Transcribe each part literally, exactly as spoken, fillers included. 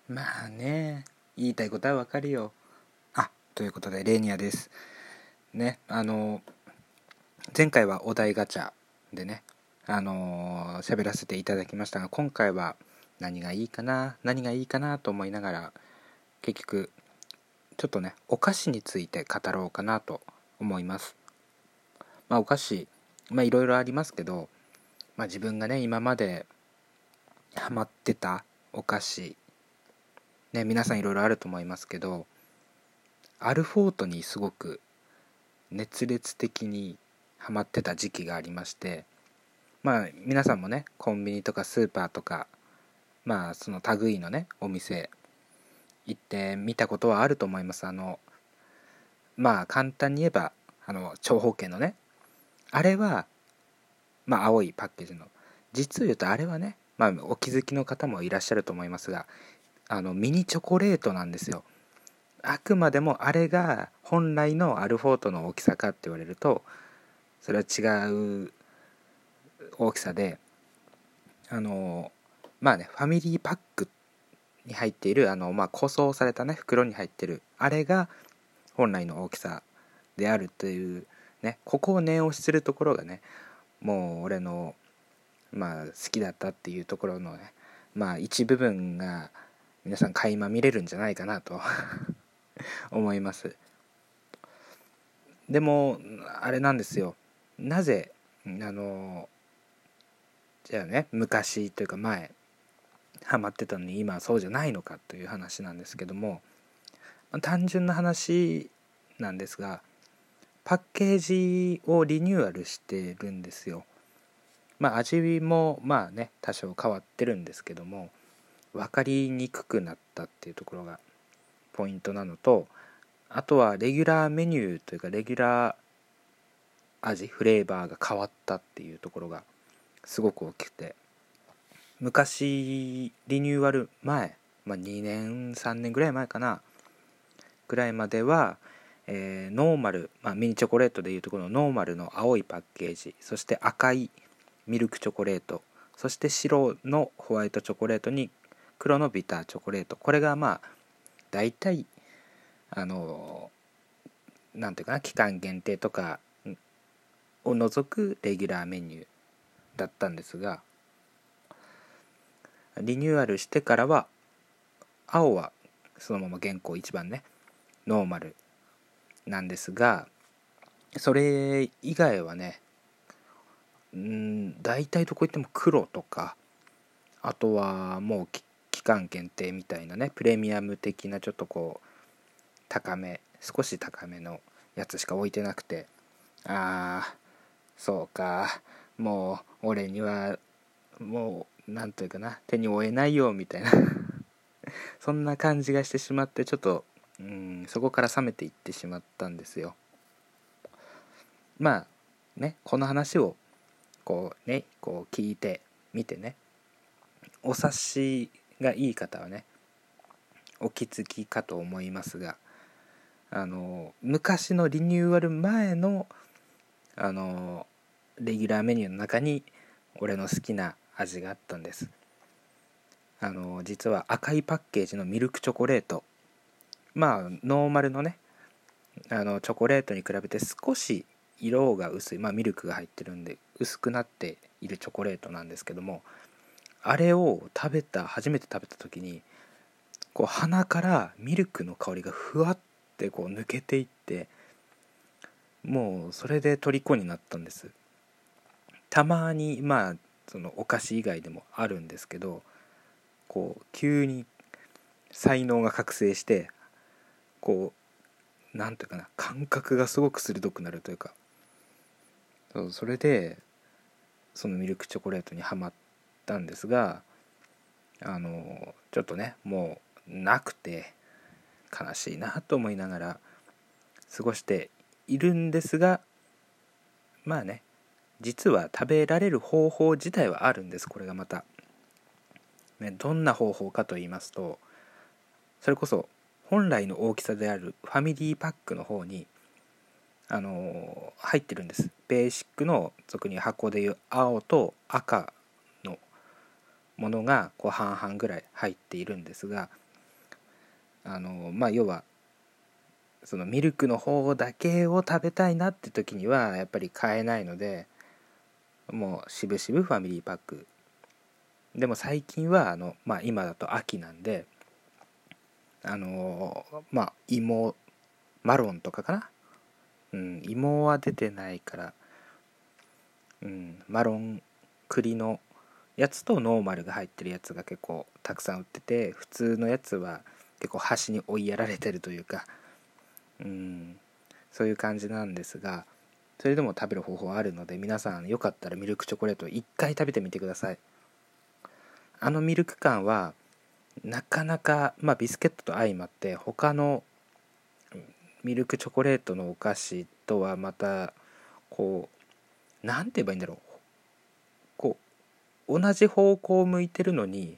まあね、言いたいことはわかるよ。あ、ということでレーニアですね。あの前回はお題ガチャでね、あの喋らせていただきましたが、今回は何がいいかな何がいいかなと思いながら、結局ちょっとねお菓子について語ろうかなと思います。まあお菓子、まあいろいろありますけど、まあ自分がね今までハマってたお菓子ね、皆さんいろいろあると思いますけど、アルフォートにすごく熱烈的にハマってた時期がありまして、まあ皆さんもねコンビニとかスーパーとか、まあその類のねお店行って見たことはあると思います。あのまあ簡単に言えばあの長方形のね、あれはまあ青いパッケージの、実を言うとあれはね、まあお気づきの方もいらっしゃると思いますが、あのミニチョコレートなんですよ。あくまでもあれが本来のアルフォートの大きさかって言われると、それは違う大きさで、あのまあねファミリーパックに入っている、あのまあ個装されたね袋に入ってるあれが本来の大きさであるというね、ここを念押しするところがね、もう俺のまあ好きだったっていうところのね、まあ一部分が皆さん垣間見れるんじゃないかなと思います。でもあれなんですよ、なぜあのじゃあね昔というか前ハマってたのに今はそうじゃないのかという話なんですけども、単純な話なんですが、パッケージをリニューアルしてるんですよ。まあ味もまあね多少変わってるんですけども、分かりにくくなったっていうところがポイントなのと、あとはレギュラーメニューというかレギュラー味フレーバーが変わったっていうところがすごく大きくて、昔リニューアル前、まあ、にねんさんねんぐらい前かなぐらいまでは、えー、ノーマル、まあ、ミニチョコレートでいうところのノーマルの青いパッケージ、そして赤いミルクチョコレート、そして白のホワイトチョコレートに黒のビターチョコレート、これがまあ大体あのなんていうかな、期間限定とかを除くレギュラーメニューだったんですが、リニューアルしてからは青はそのまま現行一番ねノーマルなんですが、それ以外はね、うん大体どこ行っても黒とか、あとはもう期間限定みたいなねプレミアム的なちょっとこう高め少し高めのやつしか置いてなくて、ああそうか、もう俺にはもうなんというかな手に負えないよみたいなそんな感じがしてしまって、ちょっとうんそこから冷めていってしまったんですよ。まあねこの話をこうねこう聞いてみてね、お察しがいい方はねお気づきかと思いますが、あの昔のリニューアル前のあのレギュラーメニューの中に俺の好きな味があったんです。あの実は赤いパッケージのミルクチョコレート、まあノーマルのねあのチョコレートに比べて少し色が薄い、まあミルクが入ってるんで薄くなっているチョコレートなんですけども、あれを食べた初めて食べた時にこう鼻からミルクの香りがふわってこう抜けていって、もうそれで虜になったんです。たまにまあそのお菓子以外でもあるんですけど、こう急に才能が覚醒して、こうなんていうかな感覚がすごく鋭くなるというか、そうそれでそのミルクチョコレートにはまったんですが、あのちょっとねもうなくて悲しいなと思いながら過ごしているんですが、まあね実は食べられる方法自体はあるんです。これがまた、ね、どんな方法かと言いますと、それこそ本来の大きさであるファミリーパックの方にあのー入ってるんです。ベーシックの俗に箱でいう青と赤のものがこう半々ぐらい入っているんですが、 あのまあ要はそのミルクの方だけを食べたいなって時にはやっぱり買えないので、もうしぶしぶファミリーパックでも最近はあの、まあ、今だと秋なんであのまあ芋マロンとかかな、うん、芋は出てないから、うん、マロン栗のやつとノーマルが入ってるやつが結構たくさん売ってて、普通のやつは結構端に追いやられてるというか、うん、そういう感じなんですが、それでも食べる方法あるので、皆さんよかったらミルクチョコレート一回食べてみてください。あのミルク感はなかなか、まあ、ビスケットと相まって他のミルクチョコレートのお菓子とはまたこうなんて言えばいいんだろう、こう同じ方向を向いてるのに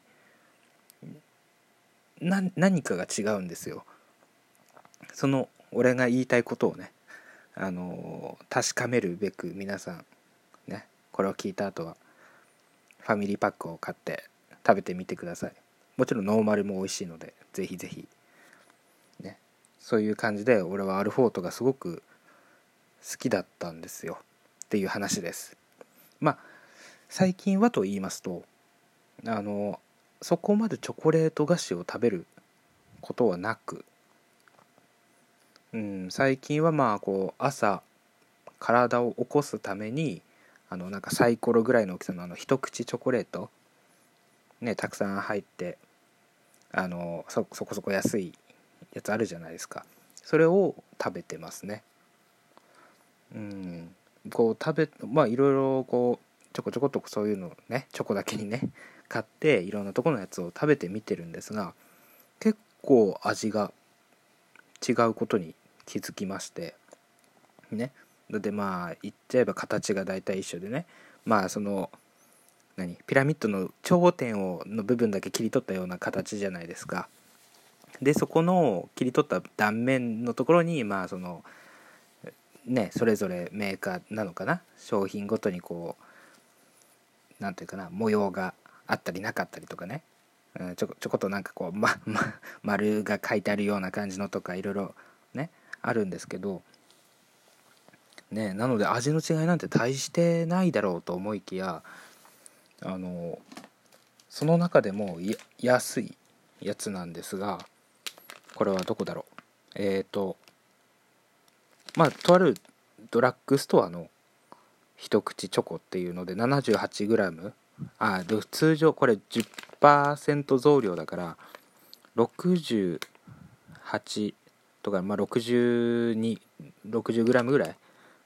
な何かが違うんですよ。その俺が言いたいことをね、あの確かめるべく皆さんね、これを聞いた後はファミリーパックを買って食べてみてください。もちろんノーマルも美味しいのでぜひぜひね、そういう感じで俺はアルフォートがすごく好きだったんですよっていう話です。まあ最近はと言いますと、あのそこまでチョコレート菓子を食べることはなく、うん、最近はまあこう朝体を起こすためにあのなんかサイコロぐらいの大きさのあの一口チョコレートね、たくさん入ってあの そ, そこそこ安いやつあるじゃないですか。それを食べてますね。うんこう食べまあいろいろこうちょこちょこっとそういうのね、チョコだけにね買っていろんなところのやつを食べてみてるんですが、結構味が違うことに気づきましてね。でまあ言っちゃえば形が大体一緒でね、まあその何ピラミッドの頂点をの部分だけ切り取ったような形じゃないですか。でそこの切り取った断面のところにまあそのねそれぞれメーカーなのかな、商品ごとにこうなんていうかな模様があったりなかったりとかね、うん、ちょこちょこっとなんかこう、まま、丸が書いてあるような感じのとかいろいろねあるんですけどね、なので味の違いなんて大してないだろうと思いきや、あのその中でも安いやつなんですが、これはどこだろう、えっとまあとあるドラッグストアの一口チョコっていうので ななじゅうはちグラム、 あで通常これ じゅっパーセント 増量だからろくじゅうはちとか、まあ、ろくじゅうに、ろくじゅうグラムぐらい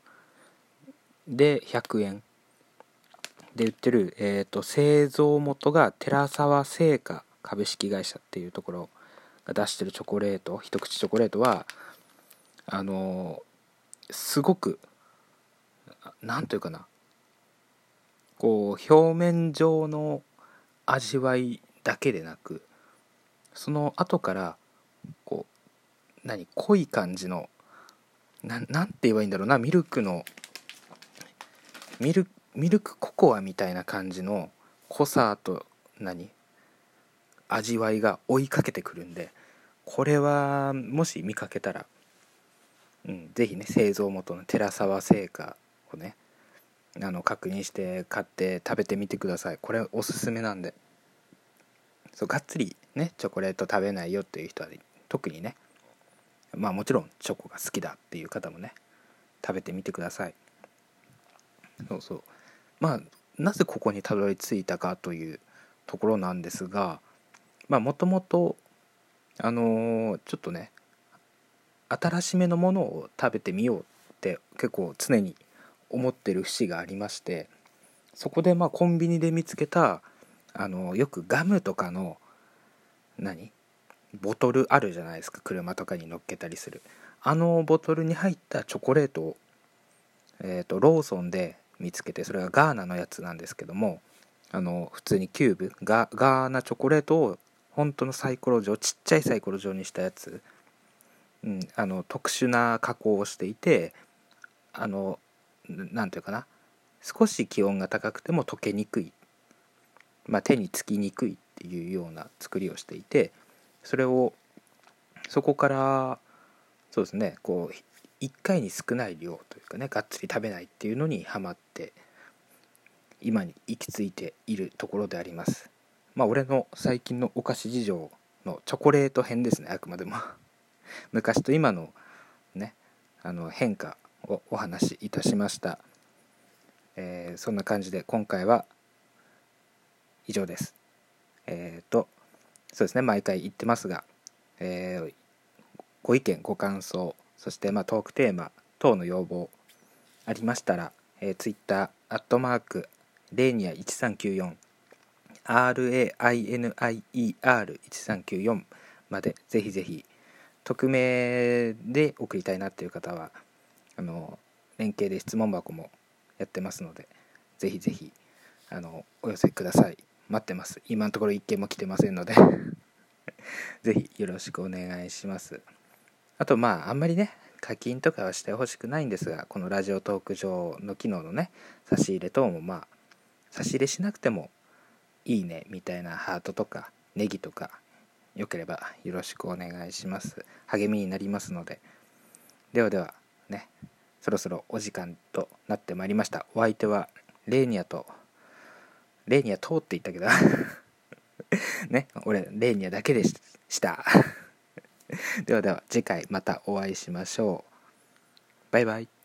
でひゃくえんで売ってる、えーと、製造元が寺沢製菓株式会社っていうところが出してるチョコレート、一口チョコレートはあのー、すごくなんというかな、こう表面上の味わいだけでなく、その後からこう何濃い感じのななんて言えばいいんだろうな、ミルクのミルミルクココアみたいな感じの濃さと何味わいが追いかけてくるんで、これはもし見かけたら、うん、ぜひね製造元の寺沢製菓をねあの確認して買って食べてみてください。これおすすめなんで、そうがっつりねチョコレート食べないよっていう人は特にね、まあもちろんチョコが好きだっていう方もね食べてみてください。そうそう、まあなぜここにたどり着いたかというところなんですが、まあもともとあのーちょっとね新しめのものを食べてみようって結構常に思ってる節がありまして、そこでまあコンビニで見つけたあのよくガムとかの何ボトルあるじゃないですか、車とかに乗っけたりするあのボトルに入ったチョコレートを、えーと、ローソンで見つけて、それがガーナのやつなんですけども、あの普通にキューブガガーナチョコレートを本当のサイコロ状、ちっちゃいサイコロ状にしたやつ、うん、あの特殊な加工をしていて、あのなんていうかな、少し気温が高くても溶けにくい、まあ、手につきにくいっていうような作りをしていて、それをそこからそうですね、こういっかいに少ない量というかね、がっつり食べないっていうのにハマって今に行き着いているところであります。まあ俺の最近のお菓子事情のチョコレート編ですね、あくまでも昔と今のね、あの変化をお話しいたしました。えー、そんな感じで今回は以上です。えっ、ー、とそうですね、毎回言ってますが、えー、ご意見ご感想、そしてまあトークテーマ等の要望ありましたら、えー、Twitter アットマークレーニアいちさんきゅうよん ライニア いちさんきゅうよん までぜひぜひ、匿名で送りたいなっていう方はあの連携で質問箱もやってますので、ぜひぜひあのお寄せください。待ってます。今のところ一件も来てませんのでぜひよろしくお願いします。あとまああんまりね課金とかはしてほしくないんですが、このラジオトーク上の機能のね差し入れ等もまあ差し入れしなくてもいいねみたいなハートとかネギとかよければよろしくお願いします。励みになりますので。ではではね、そろそろお時間となってまいりました。お相手はレーニアとレーニアとって言ったけどね、俺レーニアだけでしたではでは次回またお会いしましょう。バイバイ。